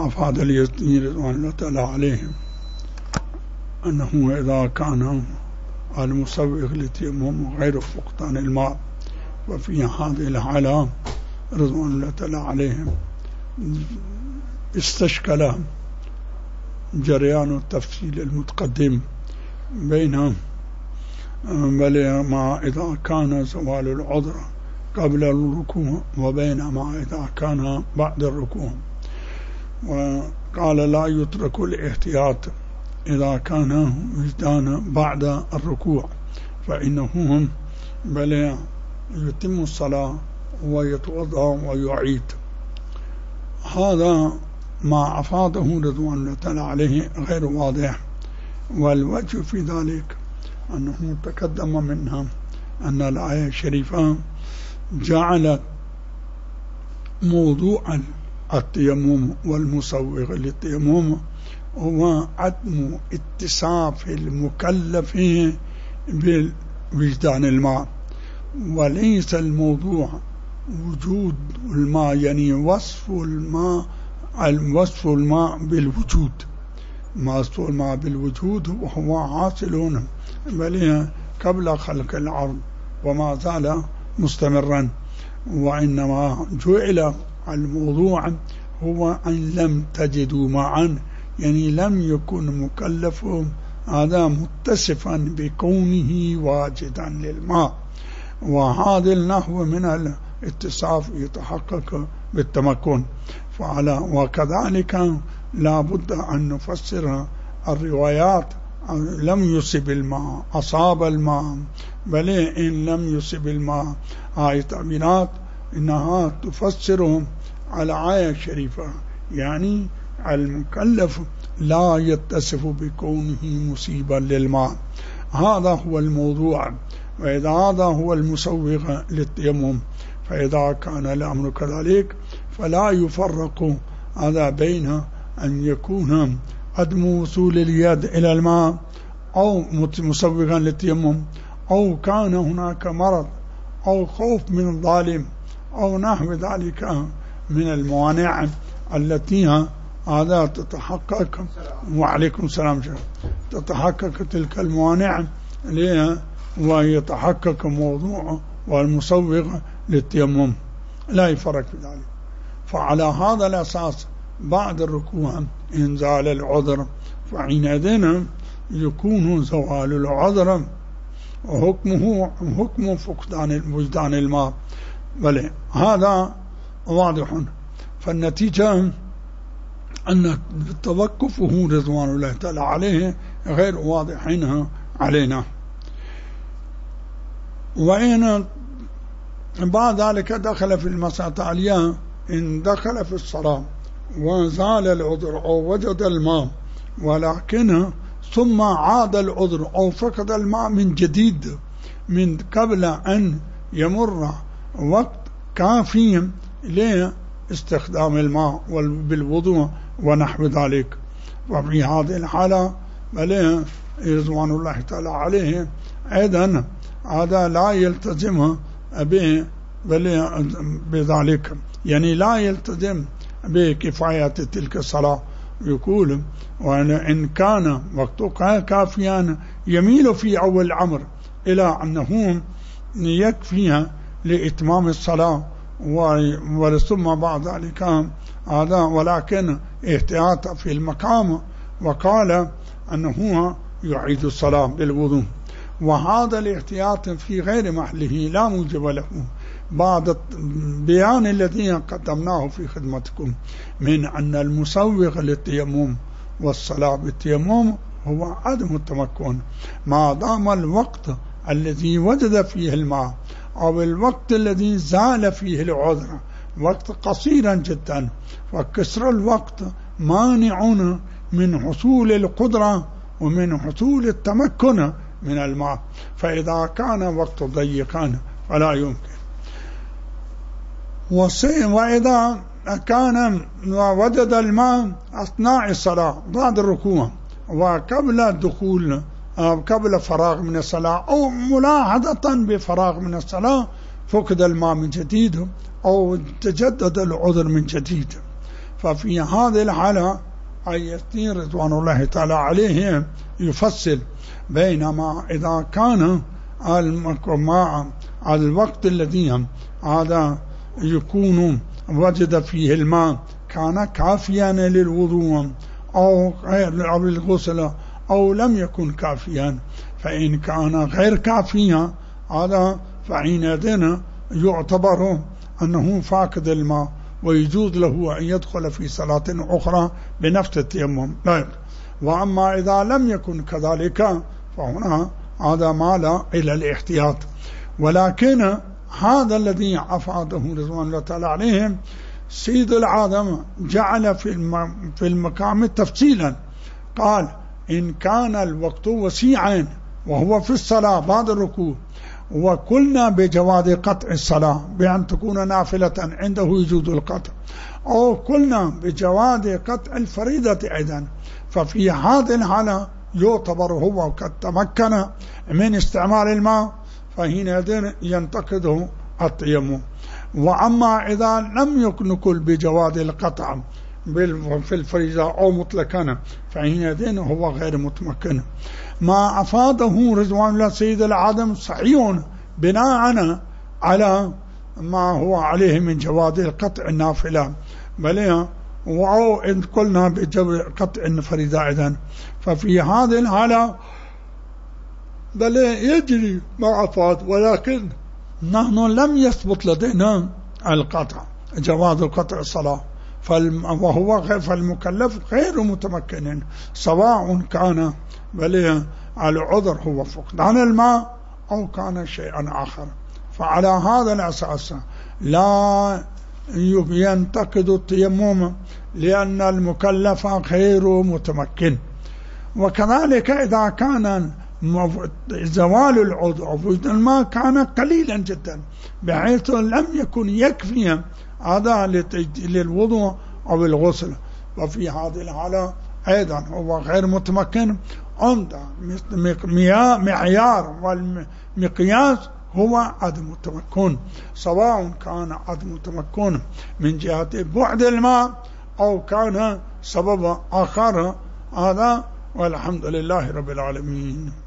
أفاد اليزيدي رضوان الله تعالى عليهم أنه إذا كان المسوغ للتيمم غير فقدان الماء، وفي هذه الحالة رضوان الله تعالى عليهم استشكل جريان التفصيل المتقدم بين ما إذا كان زوال العذر قبل الركوع وبين ما إذا كان بعد الركوع. وقال لا يترك الاحتياط إذا كان وجدان بعد الركوع، فإنه بل يتم الصلاة ويتوضأ ويعيد. هذا ما أفاده رضوان الله تعالى عليه غير واضح، والوجه في ذلك أنه تقدم منها أن الآية الشريفة جعلت موضوع التيمم والمسوغ للتيمم هو عدم اتصاف المكلف بوجدان الماء، وليس الموضوع وجود الماء، يعني وصف الماء بالوجود. وصف الماء بالوجود وهو حاصل بل قبل خلق الأرض وما زال مستمرا، وإنما جعل الموضوع هو أن لم تجدوا معا، يعني لم يكن مكلف هذا متصفا بكونه واجدا للماء، وهذا النحو من الاتصاف يتحقق بالتمكن. وكذلك لا بد أن نفسر الروايات لم يصب الماء أصاب الماء، بل إن لم يصب الماء هاي تعبيرات إنها تفسرهم على آية شريفة، يعني المكلف لا يتصف بكونه مصيبا للماء. هذا هو الموضوع. وإذا هذا هو المسوغ للتيمم، فإذا كان الأمر كذلك فلا يفرق هذا بين أن يكون عدم وصول اليد إلى الماء أو مسوغا للتيمم، أو كان هناك مرض أو خوف من الظالم أو نحو ذلك من الموانع التي هذا تتحقق. وعليكم السلام شيخ. تتحقق تلك الموانع ويتحقق موضوع والمسوغ للتيمم، لا يفرق في ذلك. فعلى هذا الأساس بعد الركوع إن زال العذر فحينئذ يكون زوال العذر وحكمه حكم فقدان وجدان الماء. بل هذا واضح. فالنتيجة أن توقفه رضوان الله تعالى عليه غير واضحين علينا. وإن بعد ذلك دخل في المسألة التالية، إن دخل في الصلاة وزال العذر أو وجد الماء ولكن ثم عاد العذر أو فقد الماء من جديد من قبل أن يمر وقت كافي لاستخدام الماء بالوضوء ونحو ذلك، وفي هذه الحالة بل رضوان الله تعالى عليه أيضا هذا لا يلتزم بذلك، يعني لا يلتزم بكفاية تلك الصلاة. يقول وإن كان وقتها كافيا يميل في أول الأمر إلى أنه يكفي لإتمام الصلاة ثم بعد ذلك هذا، ولكن احتياط في المقام وقال أنه يعيد الصلاة بالوضوء. وهذا الاحتياط في غير محله لا موجب له بعد البيان الذي قدمناه في خدمتكم من أن المسوغ للتيمم والصلاة بالتيمم هو عدم التمكن ما دام الوقت الذي وجد فيه الماء أو الوقت الذي زال فيه العذر وقت قصيرا جدا، وكسر الوقت مانع من حصول القدرة ومن حصول التمكن من الماء. فإذا كان وقت ضيقا فلا يمكن. وإذا كان وجد الماء أثناء الصلاة بعد الركوع وقبل الدخول أو قبل فراغ من الصلاة أو ملاحظة بفراغ من الصلاة فقد الماء من جديد أو تجدد العذر من جديد، ففي هذه الحالة أي رضوان الله تعالى عليهم يفصل بينما إذا كان الوقت الذي هذا يكون وجد فيه الماء كان كافيا للوضوء أو للغسل أو لم يكن كافيا، فإن كان غير كافيا هذا فحينئذ يعتبر أنه فاقد الماء ويجوز له أن يدخل في صلاة أخرى بنفس التيمم. وأما إذا لم يكن كذلك فهنا هذا مال إلى الاحتياط. ولكن هذا الذي أفاده رضوان الله تعالى عليهم سيد العالم جعل في المقام تفصيلا، قال إن كان الوقت وسيعا وهو في الصلاة بعد الركوع وقلنا بجواز قطع الصلاة بأن تكون نافلة عنده يجوز القطع، أو قلنا بجواز قطع الفريضة أيضا، ففي هذه الحالة يعتبر هو قد تمكن من استعمال الماء فحينئذ ينتقده التيمم. وأما إذا لم يكن بجواز القطع في الفريضة أو مطلقا فحينئذ هو غير متمكن. ما أفاده رضوان الله سيد العالم صحيح بناء على ما هو عليه من جواز القطع النافلة، بل أو إن قلنا بجواز قطع الفريضة أيضا، ففي هذه الحالة بل يجري ما أفاد، ولكن نحن لم يثبت لدينا القطع جواز قطع الصلاة، فالمكلف غير متمكن سواء كان بل العذر هو فقدان الماء أو كان شيئا آخر. فعلى هذا الأساس لا ينتقد التيمم لأن المكلف غير متمكن. وكذلك إذا كان زوال العذر وفقد الماء كان قليلا جدا بحيث لم يكن يكفي هذا للوضوء أو الغسل، وفي هذه الحالة أيضا هو غير متمكن. عند معيار والمقياس هو عدم التمكن، سواء كان عدم التمكن من جهة بعد الماء أو كان سبب آخر، هذا والحمد لله رب العالمين.